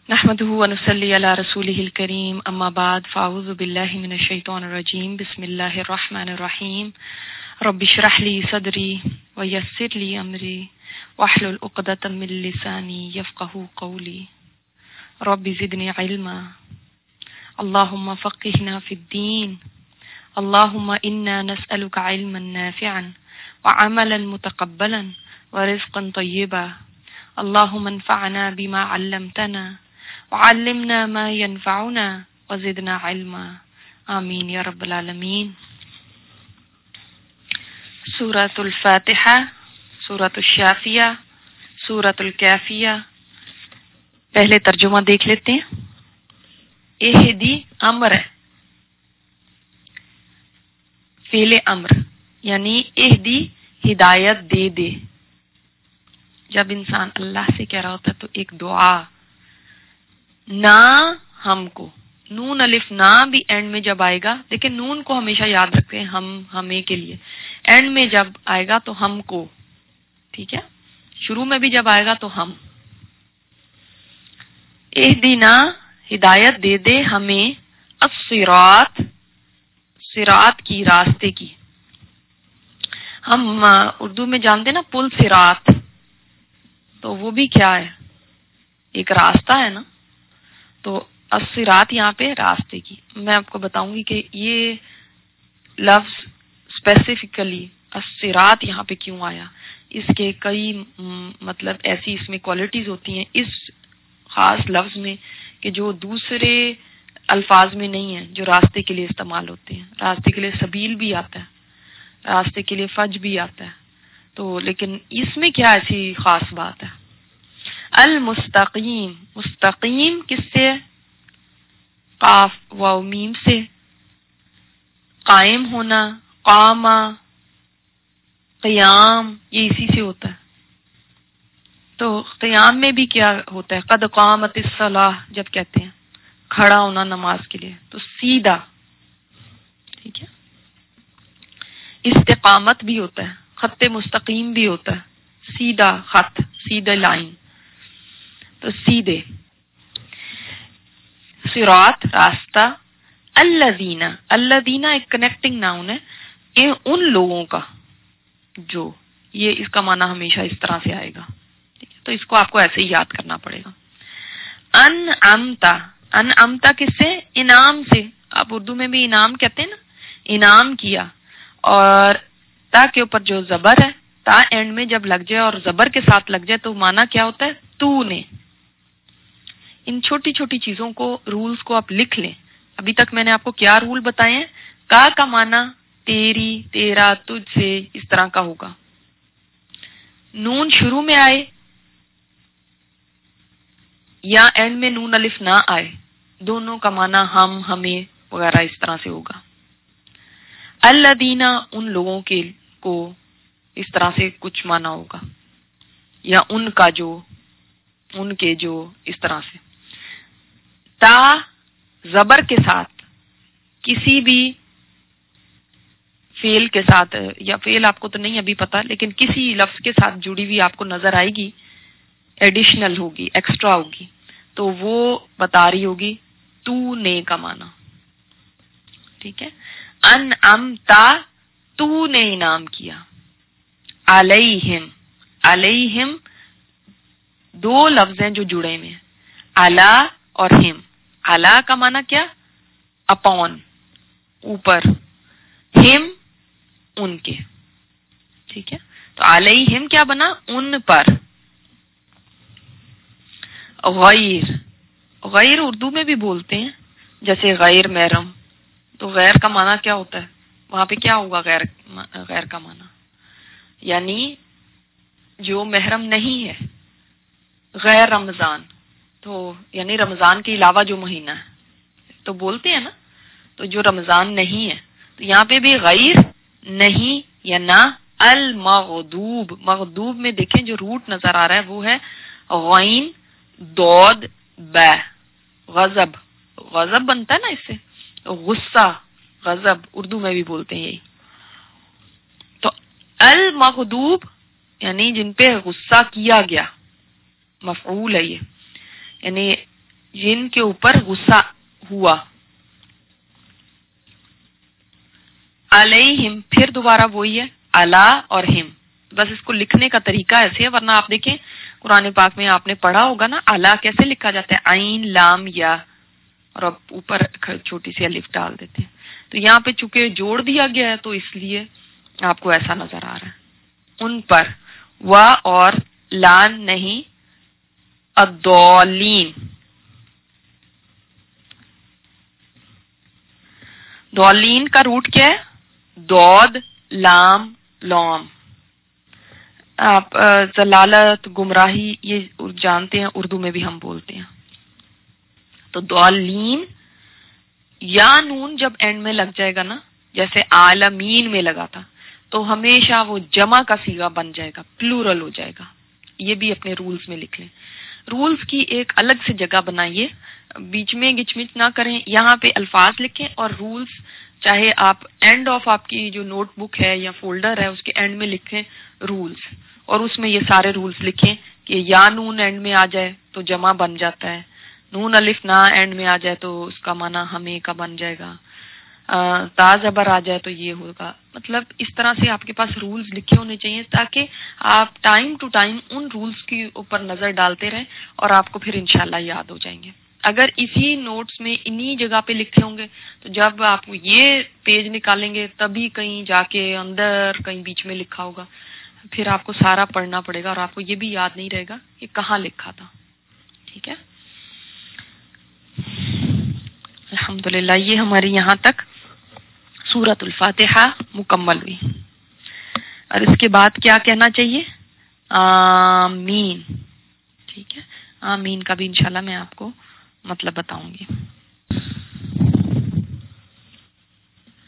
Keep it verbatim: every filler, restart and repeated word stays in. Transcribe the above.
نحمده ونصلي على رسوله الكريم اما بعد فاعوذ بالله من الشيطان الرجيم بسم الله الرحمن الرحيم رب اشرح لي صدري ويسر لي امري واحلل عقدة من لساني يفقهوا قولي رب زدني علما اللهم فقهنا في الدين اللهم انا نسألك علما نافعا وعملا متقبلا ورزقا طيبا اللهم انفعنا بما علمتنا وعلمنا ما ينفعنا وزدنا علما آمین یا رب العالمین۔ سورۃ الفاتحہ، سورۃ الشافیہ، سورۃ الکافیہ۔ پہلے ترجمہ دیکھ لیتے ہیں۔ اہدی امر ہے، فعل امر یعنی اہدی ہدایت دے دے۔ جب انسان اللہ سے کہہ رہا ہوتا ہے تو ایک دعا، نہ ہم کو، نون الف نہ بھی اینڈ میں جب آئے گا، لیکن نون کو ہمیشہ یاد رکھتے ہیں ہم ہمیں کے لیے، اینڈ میں جب آئے گا تو ہم کو، ٹھیک ہے، شروع میں بھی جب آئے گا تو ہم۔ اہدینا ہدایت دے دے ہمیں، الصراط صراط کی، راستے کی۔ ہم اردو میں جانتے نا پل صراط، تو وہ بھی کیا ہے، ایک راستہ ہے نا، تو الصراط یہاں پہ راستے کی۔ میں آپ کو بتاؤں گی کہ یہ لفظ اسپیسیفکلی الصراط یہاں پہ کیوں آیا، اس کے کئی مطلب ایسی اس میں کوالٹیز ہوتی ہیں اس خاص لفظ میں کہ جو دوسرے الفاظ میں نہیں ہیں، جو راستے کے لیے استعمال ہوتے ہیں۔ راستے کے لیے سبیل بھی آتا ہے، راستے کے لیے فج بھی آتا ہے، تو لیکن اس میں کیا ایسی خاص بات ہے؟ المستقیم، مستقیم کس سے؟ قاف واو میم سے۔ قائم ہونا، قامہ، قیام، یہ اسی سے ہوتا ہے۔ تو قیام میں بھی کیا ہوتا ہے؟ قد قامت الصلاۃ جب کہتے ہیں کھڑا ہونا نماز کے لیے، تو سیدھا، ٹھیک ہے۔ استقامت بھی ہوتا ہے، خط مستقیم بھی ہوتا ہے، سیدھا خط، سیدھا لائن، تو سیدھے۔ صراط راستہ، الذین، الذین ایک کنیکٹنگ ناؤن ہے ان لوگوں کا جو، یہ اس کا معنی ہمیشہ اس طرح سے آئے گا، ٹھیک ہے، تو اس کو آپ کو ایسے ہی یاد کرنا پڑے گا۔ انعمتا، انعمتا کس سے؟ انعام سے۔ آپ اردو میں بھی انعام کہتے ہیں نا، انعام کیا، اور تا کے اوپر جو زبر ہے، تا اینڈ میں جب لگ جائے اور زبر کے ساتھ لگ جائے تو معنی کیا ہوتا ہے؟ تو نے۔ ان چھوٹی چھوٹی چیزوں کو، رولز کو آپ لکھ لیں۔ ابھی تک میں نے آپ کو کیا رول بتائے ہیں؟ کا کا معنی تیری، تیرا، تجھ سے، اس طرح کا ہوگا۔ نون شروع میں آئے یا اینڈ میں نون الف نہ آئے، دونوں کا معنی ہم، ہمیں وغیرہ اس طرح سے ہوگا۔ الذین ان لوگوں کے کو اس طرح سے کچھ معنی ہوگا، یا ان کا جو، ان کے جو، اس طرح سے۔ تا زبر کے ساتھ کسی بھی فعل کے ساتھ، یا فعل آپ کو تو نہیں ابھی پتا، لیکن کسی لفظ کے ساتھ جڑی ہوئی آپ کو نظر آئے گی، ایڈیشنل ہوگی، ایکسٹرا ہوگی، تو وہ بتا رہی ہوگی تو نے کا معنی، ٹھیک ہے۔ انعمتا، تو نے انعام کیا۔ علیہم، علیہم دو لفظ ہیں جو جڑے ہوئے ہیں، علا اور ہم۔ علا کا معنی کیا؟ اپون، اوپر، ہم ان کے، ٹھیک ہے۔ تو علیہم کیا بنا؟ ان پر۔ غیر، غیر اردو میں بھی بولتے ہیں، جیسے غیر محرم، تو غیر کا معنی کیا ہوتا ہے؟ وہاں پہ کیا ہوگا غیر، غیر کا معنی یعنی جو محرم نہیں ہے۔ غیر رمضان تو یعنی رمضان کے علاوہ جو مہینہ ہے، تو بولتے ہیں نا، تو جو رمضان نہیں ہے، تو یہاں پہ بھی غیر نہیں یا نہ۔ المغضوب، مغضوب میں دیکھیں جو روٹ نظر آ رہا ہے وہ ہے غین دود بے، غضب، غضب بنتا ہے نا اس سے، غصہ، غضب اردو میں بھی بولتے ہیں یہی۔ تو المغضوب یعنی جن پہ غصہ کیا گیا، مفعول ہے یہ، یعنی جن کے اوپر غصہ ہوا. علیہم پھر دوبارہ وہی ہے علا اور ہم، بس اس کو لکھنے کا طریقہ ایسے ہے، ورنہ آپ دیکھیں قرآن پاک میں آپ نے پڑھا ہوگا نا علا کیسے لکھا جاتا ہے، عین لام یا، اور اب اوپر چھوٹی سی الف ڈال دیتے ہیں. تو یہاں پہ چونکہ جوڑ دیا گیا ہے تو اس لیے آپ کو ایسا نظر آ رہا ہے. ان پر و اور لان نہیں، الضالین، دولین کا روٹ کیا ہے؟ دود لام لام. آپ ضلالت گمراہی یہ جانتے ہیں، اردو میں بھی ہم بولتے ہیں. تو دولین یا نون جب اینڈ میں لگ جائے گا نا، جیسے عالمین میں لگا تھا، تو ہمیشہ وہ جمع کا صیغہ بن جائے گا، پلورل ہو جائے گا. یہ بھی اپنے رولز میں لکھ لیں. رولز کی ایک الگ سے جگہ بنائیے، بیچ میں گچ مچ نہ کریں، یہاں پہ الفاظ لکھیں اور رولز چاہے آپ اینڈ آف آپ کی جو نوٹ بک ہے یا فولڈر ہے اس کے اینڈ میں لکھیں رولز، اور اس میں یہ سارے رولز لکھیں کہ یا نون اینڈ میں آ جائے تو جمع بن جاتا ہے، نون الف نہ اینڈ میں آ جائے تو اس کا معنی ہمیں کا بن جائے گا، تا زبر آ جائے تو یہ ہوگا. مطلب اس طرح سے آپ کے پاس رولز لکھے ہونے چاہیے تاکہ آپ ٹائم ٹو ٹائم ان رولز کے اوپر نظر ڈالتے رہیں اور آپ کو پھر انشاءاللہ یاد ہو جائیں گے. اگر اسی نوٹس میں انہی جگہ پہ لکھے ہوں گے تو جب آپ یہ پیج نکالیں گے تبھی کہیں جا کے اندر کہیں بیچ میں لکھا ہوگا، پھر آپ کو سارا پڑھنا پڑے گا اور آپ کو یہ بھی یاد نہیں رہے گا کہ کہاں لکھا تھا. ٹھیک ہے، الحمدللہ یہ ہماری یہاں تک سورۃ الفاتحہ مکمل ہوئی. اور اس کے بعد کیا کہنا چاہیے؟ آمین. ٹھیک ہے، آمین کا بھی انشاءاللہ میں آپ کو مطلب بتاؤں گی.